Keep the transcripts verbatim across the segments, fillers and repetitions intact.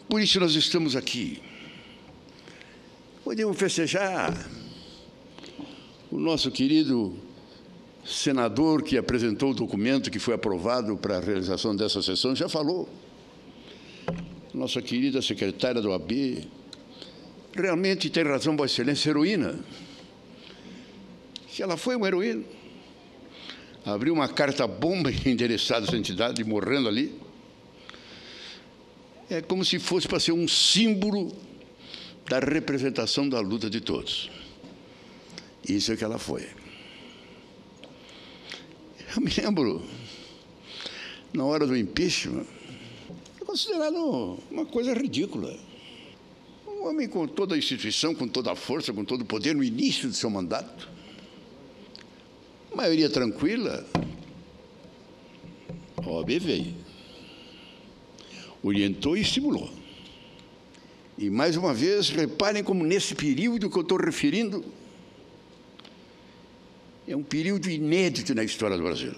Por isso nós estamos aqui. Podemos festejar o nosso querido senador que apresentou o documento que foi aprovado para a realização dessa sessão, já falou. Nossa querida secretária do A B, realmente tem razão, Vossa Excelência, heroína. Se ela foi uma heroína, abriu uma carta-bomba endereçada a essa entidade, morrendo ali, é como se fosse para ser um símbolo da representação da luta de todos. Isso é que ela foi. Eu me lembro, na hora do impeachment, é considerado uma coisa ridícula. Um homem com toda a instituição, com toda a força, com todo o poder, no início do seu mandato, maioria tranquila, a O A B veio, orientou e estimulou. E, mais uma vez, reparem como nesse período que eu estou referindo, é um período inédito na história do Brasil.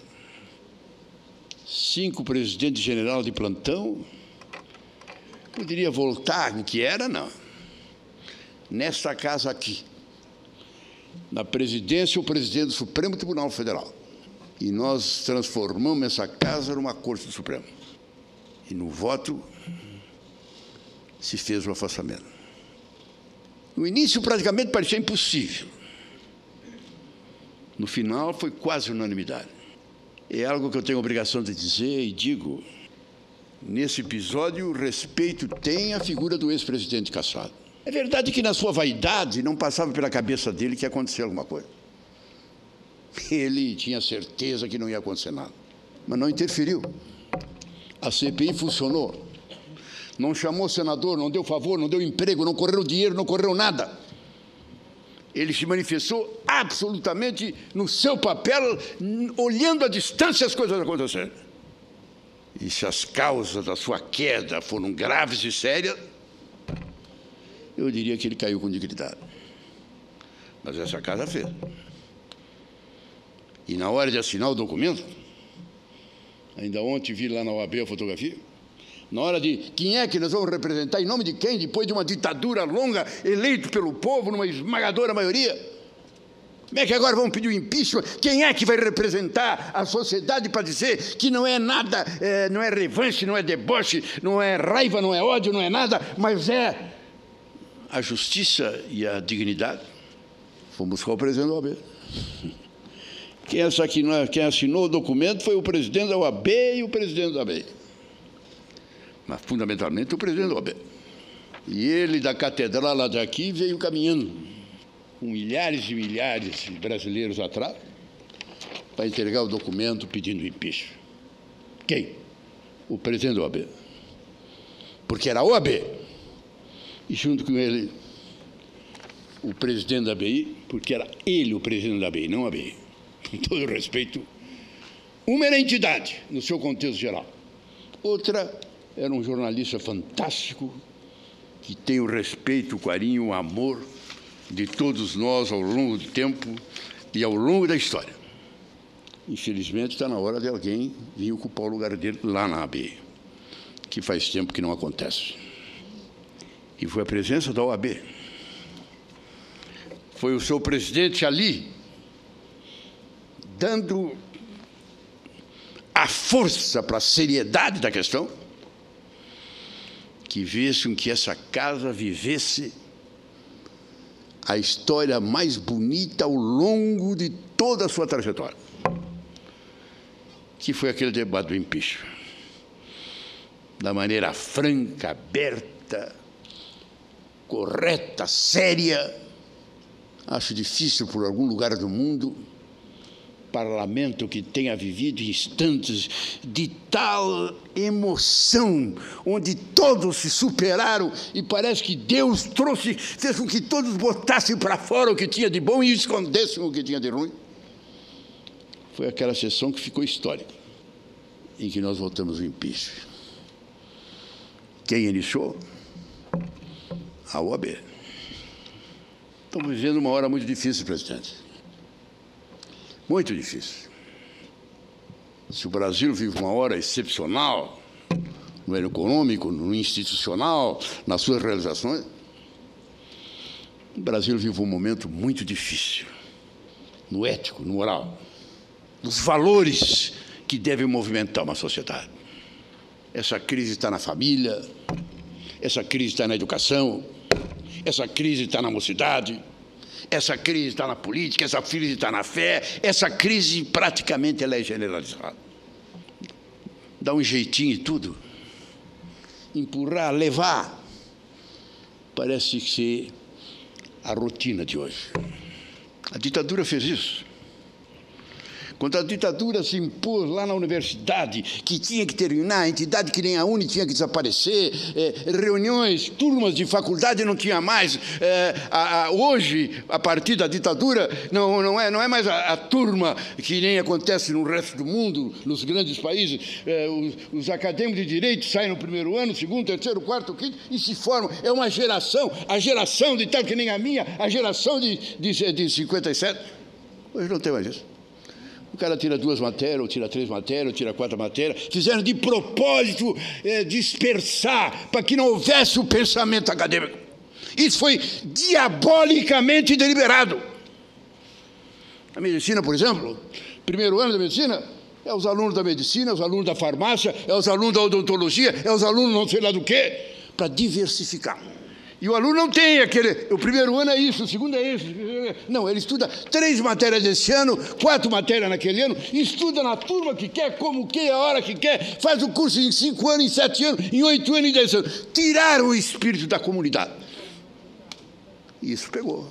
Cinco presidentes general de plantão, poderia voltar o que era, não. Nesta casa aqui, na presidência, o presidente do Supremo Tribunal Federal. E nós transformamos essa casa numa Corte Suprema. E no voto se fez o afastamento. No início, praticamente, parecia impossível. No final, foi quase unanimidade. É algo que eu tenho a obrigação de dizer e digo. Nesse episódio, respeito tem a figura do ex-presidente cassado. É verdade que, na sua vaidade, não passava pela cabeça dele que ia acontecer alguma coisa. Ele tinha certeza que não ia acontecer nada. Mas não interferiu. A C P I funcionou. Não chamou senador, não deu favor, não deu emprego, não correu dinheiro, não correu nada. Ele se manifestou absolutamente no seu papel, olhando à distância as coisas acontecendo. E se as causas da sua queda foram graves e sérias, eu diria que ele caiu com dignidade. Mas essa casa fez. E na hora de assinar o documento, ainda ontem vi lá na O A B a fotografia, na hora de quem é que nós vamos representar, em nome de quem, depois de uma ditadura longa, eleito pelo povo, numa esmagadora maioria, como é que agora vamos pedir o impeachment? Quem é que vai representar a sociedade para dizer que não é nada, é, não é revanche, não é deboche, não é raiva, não é ódio, não é nada, mas é a justiça e a dignidade? Fomos buscar o presidente da O A B. Quem assinou, quem assinou o documento foi o presidente da O A B e o presidente da O A B. Mas, fundamentalmente, o presidente da O A B. E ele, da catedral lá daqui, veio caminhando, com milhares e milhares de brasileiros atrás, para entregar o documento pedindo impeachment. Quem? O presidente da O A B. Porque era a O A B. E, junto com ele, o presidente da B I, porque era ele o presidente da B I, não a B I. Com todo o respeito, uma era a entidade, no seu contexto geral. Outra era um jornalista fantástico, que tem o respeito, o carinho, o amor de todos nós ao longo do tempo e ao longo da história. Infelizmente, está na hora de alguém vir ocupar o lugar dele lá na A B, que faz tempo que não acontece. E foi a presença da O A B. Foi o seu presidente ali, dando a força para a seriedade da questão, que fez com que essa casa vivesse a história mais bonita ao longo de toda a sua trajetória, que foi aquele debate do impeachment. Da maneira franca, aberta, correta, séria. Acho difícil, por algum lugar do mundo, parlamento que tenha vivido instantes de tal emoção, onde todos se superaram e parece que Deus trouxe, fez com que todos botassem para fora o que tinha de bom e escondessem o que tinha de ruim. Foi aquela sessão que ficou histórica, em que nós votamos o impeachment. Quem iniciou? A O A B. Estamos vivendo uma hora muito difícil, presidente. Muito difícil. Se o Brasil vive uma hora excepcional, no âmbito econômico, no institucional, nas suas realizações. O Brasil vive um momento muito difícil, no ético, no moral, nos valores que devem movimentar uma sociedade. Essa crise está na família, essa crise está na educação, essa crise está na mocidade, essa crise está na política, essa crise está na fé, essa crise praticamente ela é generalizada. Dá um jeitinho em tudo, empurrar, levar, parece ser a rotina de hoje. A ditadura fez isso. Quando a ditadura se impôs lá na universidade, que tinha que terminar, a entidade que nem a Uni tinha que desaparecer, é, reuniões, turmas de faculdade não tinha mais. É, a, a, hoje, a partir da ditadura, não, não, é, não é mais a, a turma que nem acontece no resto do mundo, nos grandes países. É, os, os acadêmicos de direito saem no primeiro ano, segundo, terceiro, quarto, quinto, e se formam. É uma geração, a geração de tal que nem a minha, a geração de, de, de cinquenta e sete. Hoje não tem mais isso. O cara tira duas matérias, ou tira três matérias, ou tira quatro matérias. Fizeram de propósito é, dispersar, para que não houvesse o pensamento acadêmico. Isso foi diabolicamente deliberado. A medicina, por exemplo, primeiro ano da medicina, é os alunos da medicina, é os alunos da farmácia, é os alunos da odontologia, é os alunos não sei lá do quê, para diversificar. E o aluno não tem aquele... O primeiro ano é isso, o segundo é isso. Não, ele estuda três matérias esse ano, quatro matérias naquele ano, estuda na turma que quer, como quer, a hora que quer, faz o curso em cinco anos, em sete anos, em oito anos, em dez anos. Tiraram o espírito da comunidade. E isso pegou.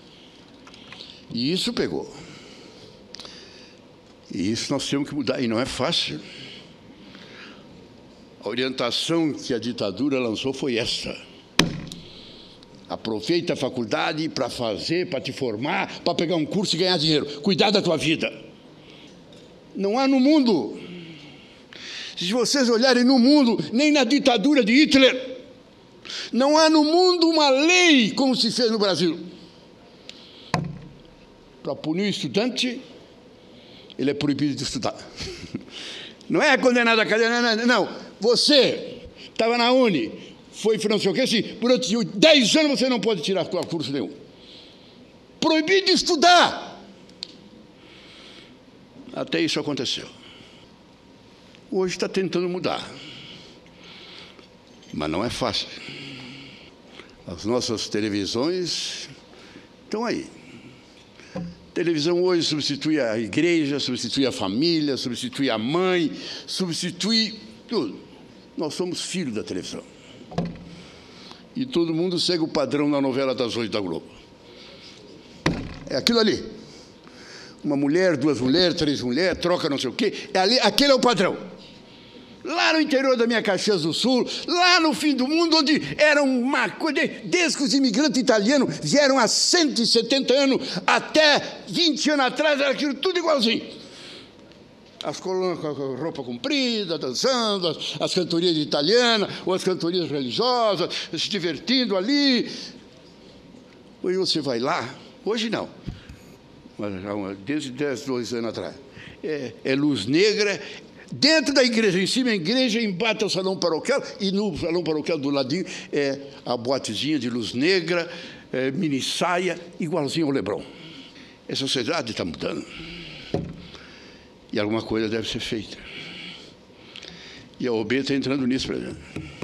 E isso pegou. E isso nós temos que mudar, e não é fácil. A orientação que a ditadura lançou foi essa. Aproveita a faculdade para fazer, para te formar, para pegar um curso e ganhar dinheiro. Cuidar da tua vida. Não há no mundo. Se vocês olharem no mundo, nem na ditadura de Hitler, não há no mundo uma lei como se fez no Brasil. Para punir o estudante, ele é proibido de estudar. Não é condenado a cadeia, não, não. Você estava na Uni, foi francês, que assim, durante dez anos você não pode tirar curso nenhum. Proibido de estudar. Até isso aconteceu. Hoje está tentando mudar. Mas não é fácil. As nossas televisões estão aí. A televisão hoje substitui a igreja, substitui a família, substitui a mãe, substitui tudo. Nós somos filhos da televisão. E todo mundo segue o padrão da novela das oito da Globo. É aquilo ali. Uma mulher, duas mulheres, três mulheres, troca não sei o quê. É ali, aquele é o padrão. Lá no interior da minha Caxias do Sul, lá no fim do mundo, onde era uma coisa... Desde que os imigrantes italianos vieram há cento e setenta anos, até vinte anos atrás, era aquilo tudo igualzinho. As colunas com a roupa comprida, dançando, as, as cantorias italianas, ou as cantorias religiosas, se divertindo ali. Hoje você vai lá, hoje não, mas desde dez, doze anos atrás, é, é luz negra, dentro da igreja, em cima da igreja, embaixo é o salão paroquial, e no salão paroquial do ladinho é a boatezinha de luz negra, é, mini saia, igualzinho ao Leblon. Essa sociedade está mudando. E alguma coisa deve ser feita. E a O A B está entrando nisso, presidente.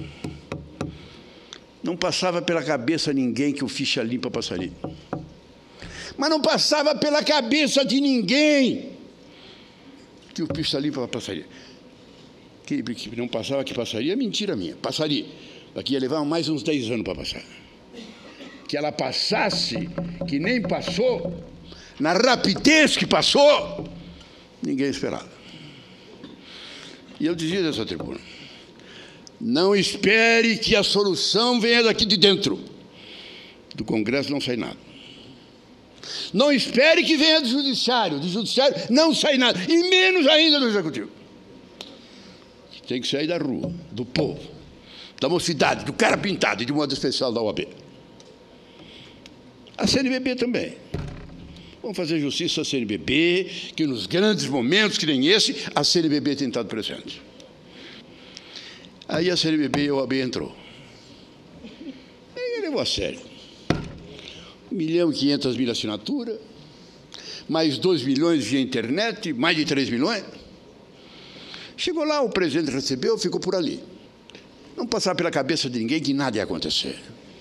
Não passava pela cabeça ninguém que o ficha limpa passaria. Mas não passava pela cabeça de ninguém que o ficha limpa passaria. Que, que não passava que passaria, é mentira minha. Passaria. Daqui ia levar mais uns dez anos para passar. Que ela passasse, que nem passou, na rapidez que passou, ninguém esperava. E eu dizia dessa tribuna, não espere que a solução venha daqui de dentro. Do Congresso não sai nada. Não espere que venha do Judiciário. Do Judiciário não sai nada. E menos ainda do Executivo. Tem que sair da rua, do povo, da mocidade, do cara pintado, e de modo especial da O A B. A C N B B também. Vamos fazer justiça à C N B B, que nos grandes momentos, que nem esse, a C N B B tem estado presente. Aí a C N B B e a O A B entrou. Aí levou a sério. um milhão e quinhentas mil assinaturas, mais dois milhões via internet, mais de três milhões. Chegou lá, o presidente recebeu, ficou por ali. Não passava pela cabeça de ninguém que nada ia acontecer.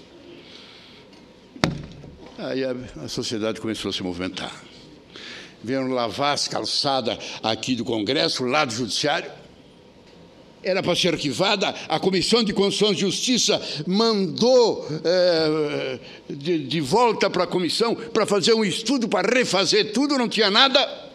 Aí a, a sociedade começou a se movimentar. Vieram lavar as calçadas aqui do Congresso, lá do Judiciário. Era para ser arquivada, a Comissão de Constituição e Justiça mandou é, de, de volta para a comissão para fazer um estudo, para refazer tudo, não tinha nada.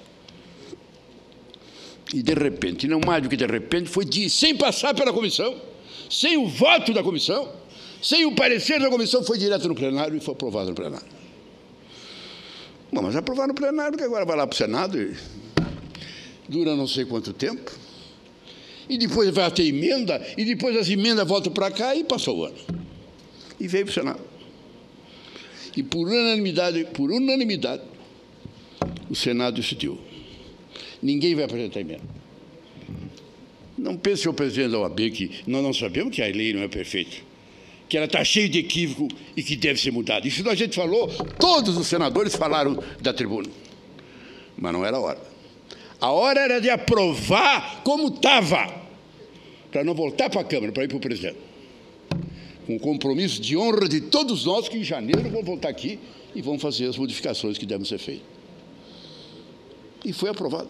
E, de repente, não mais do que de repente, foi de, sem passar pela comissão, sem o voto da comissão, sem o parecer da comissão, foi direto no plenário e foi aprovado no plenário. Bom, mas aprovar no plenário, porque agora vai lá para o Senado e dura não sei quanto tempo. E depois vai ter emenda, e depois as emendas voltam para cá e passou o ano. E veio para o Senado. E por unanimidade, por unanimidade, o Senado decidiu. Ninguém vai apresentar emenda. Não pense, senhor presidente da O A B, que nós não sabemos que a lei não é perfeita, que ela está cheia de equívoco e que deve ser mudada. Isso a gente falou, todos os senadores falaram da tribuna. Mas não era a hora. A hora era de aprovar como estava, para não voltar para a Câmara, para ir para o presidente. Com o compromisso de honra de todos nós que em janeiro vão voltar aqui e vão fazer as modificações que devem ser feitas. E foi aprovado.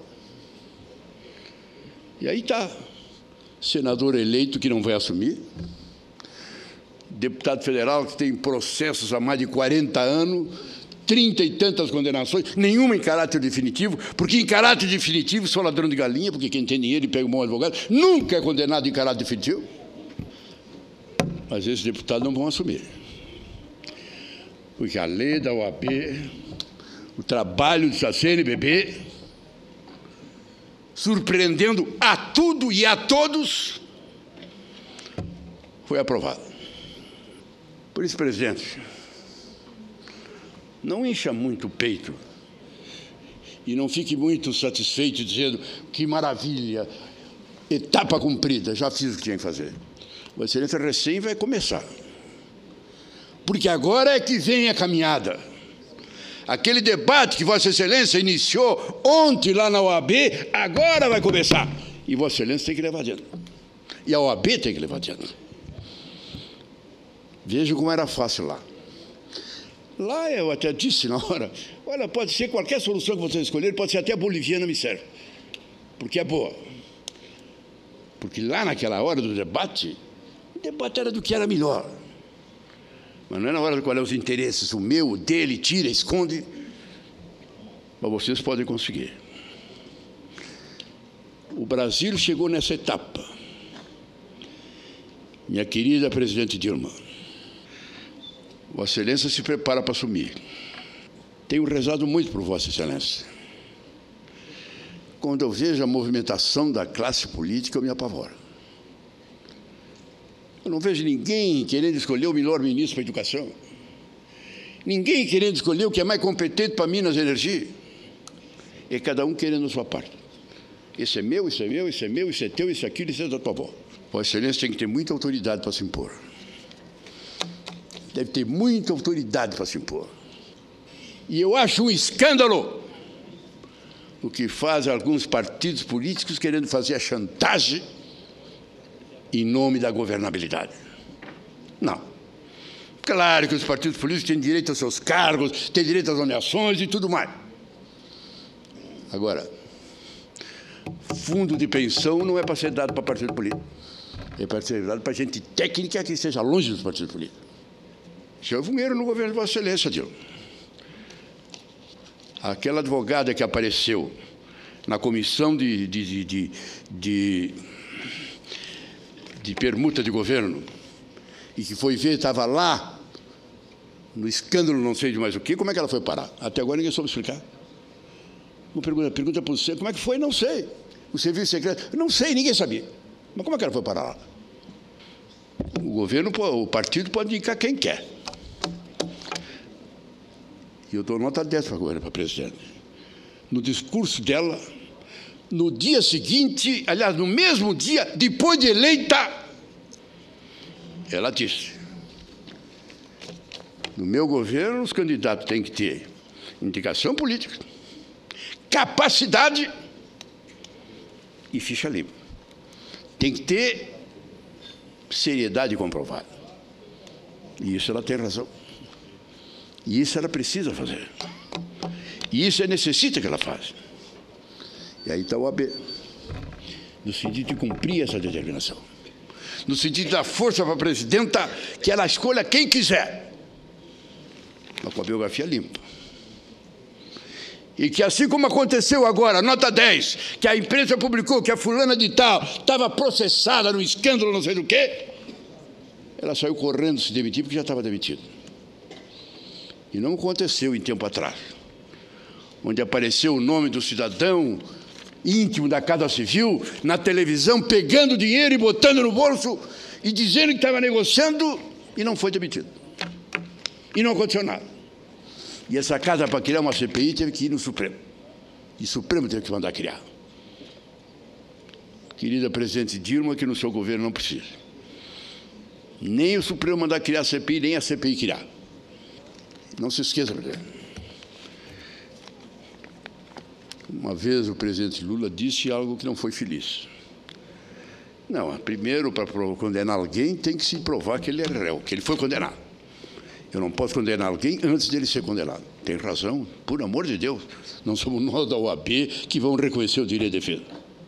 E aí está, senador eleito que não vai assumir, deputado federal que tem processos há mais de quarenta anos, trinta e tantas condenações, nenhuma em caráter definitivo, porque em caráter definitivo sou ladrão de galinha, porque quem tem dinheiro e pega um bom advogado, nunca é condenado em caráter definitivo. Mas esses deputados não vão assumir. Porque a lei da O A B, o trabalho da C N B B, surpreendendo a tudo e a todos, foi aprovado. Por isso, presidente, não encha muito o peito e não fique muito satisfeito dizendo que maravilha, etapa cumprida, já fiz o que tinha que fazer. Vossa Excelência recém vai começar. Porque agora é que vem a caminhada. Aquele debate que Vossa Excelência iniciou ontem lá na O A B, agora vai começar. E Vossa Excelência tem que levar adiante. E a O A B tem que levar adiante. Veja como era fácil lá. Lá eu até disse na hora, olha, pode ser qualquer solução que vocês escolherem, pode ser até a boliviana, me serve. Porque é boa. Porque lá naquela hora do debate, o debate era do que era melhor. Mas não é na hora de qual é os interesses, o meu, o dele, tira, esconde. Mas vocês podem conseguir. O Brasil chegou nessa etapa. Minha querida presidente Dilma, Vossa Excelência se prepara para assumir. Tenho rezado muito por Vossa Excelência. Quando eu vejo a movimentação da classe política, eu me apavoro. Eu não vejo ninguém querendo escolher o melhor ministro para a educação. Ninguém querendo escolher o que é mais competente para Minas e Energia. E cada um querendo a sua parte. Esse é meu, esse é meu, esse é meu, esse é teu, esse é aquilo, esse é da tua avó. Vossa Excelência tem que ter muita autoridade para se impor. Deve ter muita autoridade para se impor. E eu acho um escândalo o que fazem alguns partidos políticos querendo fazer a chantagem em nome da governabilidade. Não. Claro que os partidos políticos têm direito aos seus cargos, têm direito às nomeações e tudo mais. Agora, fundo de pensão não é para ser dado para partido político. É para ser dado para gente técnica que esteja longe dos partidos políticos. Isso houve um erro no governo de Vossa Excelência, Dilma. Aquela advogada que apareceu na comissão de, de, de, de, de, de permuta de governo e que foi ver, estava lá no escândalo não sei de mais o que, como é que ela foi parar? Até agora ninguém soube explicar. Uma pergunta, pergunta para você, como é que foi? Não sei. O serviço secreto, não sei, ninguém sabia. Mas como é que ela foi parar lá? O governo, o partido pode indicar quem quer. E eu dou nota dez para a para a presidente. No discurso dela, no dia seguinte, aliás, no mesmo dia, depois de eleita, ela disse: no meu governo, os candidatos têm que ter indicação política, capacidade e ficha limpa. Tem que ter seriedade comprovada. E isso ela tem razão. E isso ela precisa fazer. E isso é necessita que ela faça. E aí está o A B, no sentido de cumprir essa determinação, no sentido de dar força para a presidenta que ela escolha quem quiser, mas com a biografia limpa. E que, assim como aconteceu agora, nota dez, que a imprensa publicou que a fulana de tal estava processada no escândalo não sei do quê, ela saiu correndo se demitir porque já estava demitida. E não aconteceu em tempo atrás, onde apareceu o nome do cidadão íntimo da Casa Civil na televisão, pegando dinheiro e botando no bolso e dizendo que estava negociando e não foi demitido. E não aconteceu nada. E essa casa, para criar uma C P I, teve que ir no Supremo. E o Supremo teve que mandar criar. Querida presidente Dilma, que no seu governo não precisa. Nem o Supremo mandar criar a C P I, nem a C P I criar. Não se esqueça, presidente. Uma vez o presidente Lula disse algo que não foi feliz. Não, primeiro, para condenar alguém, tem que se provar que ele é réu, que ele foi condenado. Eu não posso condenar alguém antes dele ser condenado. Tem razão, por amor de Deus. Não somos nós da O A B que vão reconhecer o direito de defesa.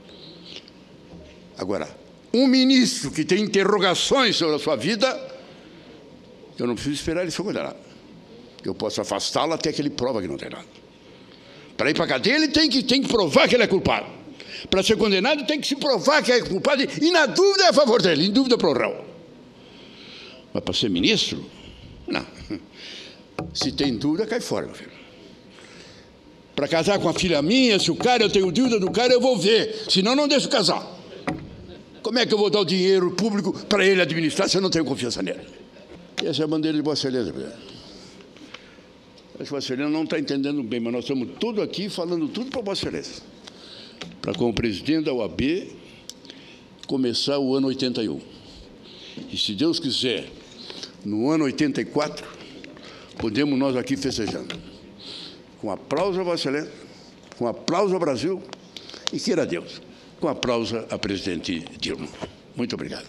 Agora, um ministro que tem interrogações sobre a sua vida, eu não preciso esperar ele ser condenado. Eu posso afastá-lo até que ele prova que não tem nada. Para ir para a cadeia, ele tem que, tem que provar que ele é culpado. Para ser condenado, tem que se provar que é culpado e, na dúvida, é a favor dele, em dúvida, para o réu. Mas para ser ministro, não. Se tem dúvida, cai fora, meu filho. Para casar com a filha minha, se o cara, eu tenho dúvida do cara, eu vou ver. Senão, não deixo casar. Como é que eu vou dar o dinheiro público para ele administrar se eu não tenho confiança nele? Essa é a bandeira de Vossa Excelência, presidente. Acho que Vossa Excelência não está entendendo bem, mas nós estamos tudo aqui falando tudo para Vossa Excelência. Para, como presidente da O A B, começar o ano oitenta e um. E, se Deus quiser, no ano oitenta e quatro, podemos nós aqui festejando. Com aplauso a Vossa Excelência, com aplauso ao Brasil e, queira Deus, com aplauso a presidente Dilma. Muito obrigado.